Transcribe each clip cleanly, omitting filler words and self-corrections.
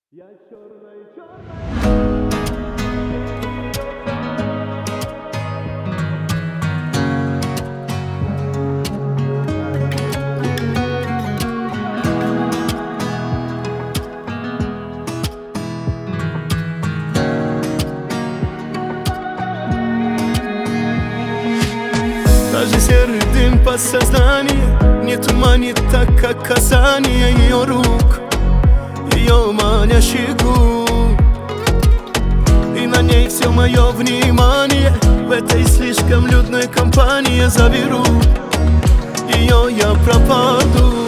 Я черной. Даже серый дым подсознания не туманит так, как касание ее рук, ее манящий губ. И на ней все мое внимание в этой слишком людной компании. Заберу ее, я пропаду.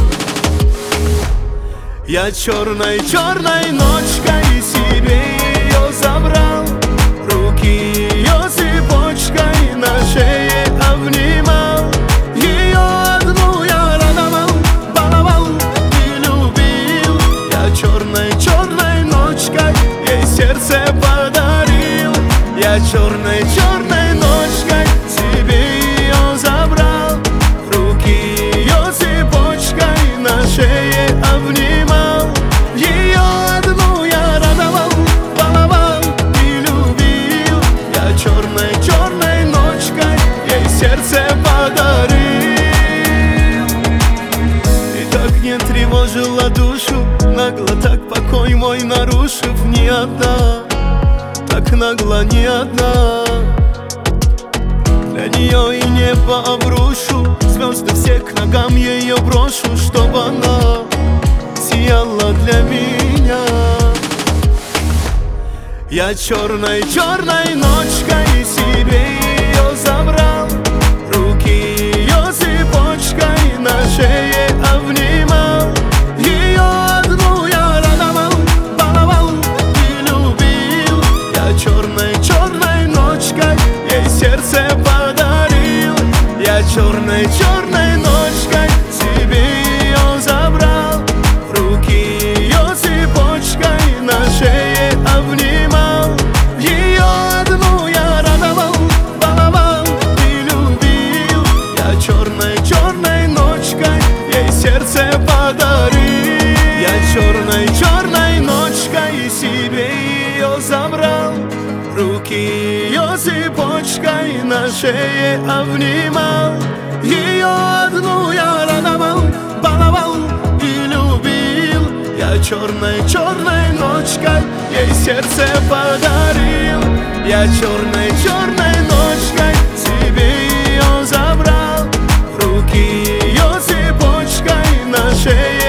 Я черной ночкой себе ее забрал, руки ее цепочкой на шее обнимал. Ее одну я радовал, баловал и любил. Я черной ночкой ей сердце подарил. Я черной ночкой себе ее забрал, руки ее цепочкой на шее обнимал. Ее одну я радовал, баловал и любил. Я черной ночкой ей сердце подарил. И так не тревожила душу, нагло так покой мой нарушив. Не одна, так нагло не одна. Для нее и небо обрушу, звезды все к ногам ее брошу, чтобы она сияла для меня. Я черной ночкой себе ее забрал, руки ее цепочкой на шее обнимал. Ее одну я радовал, баловал и любил. Я черной ночкой ей сердце подарил. Я черной ночкой себе ее забрал, руки ее цепочкой на шее обнимал. Ее одну я радовал, баловал и любил. Я черной ночкой ей сердце подарил. Я черной ночкой себе ее забрал, руки ее цепочкой на шее обнимал. Ее одну я радовал, баловал и любил. Я черной ночкой ей сердце подарил. Я черной ночкой себе ее забрал, руки ее цепочкой на шее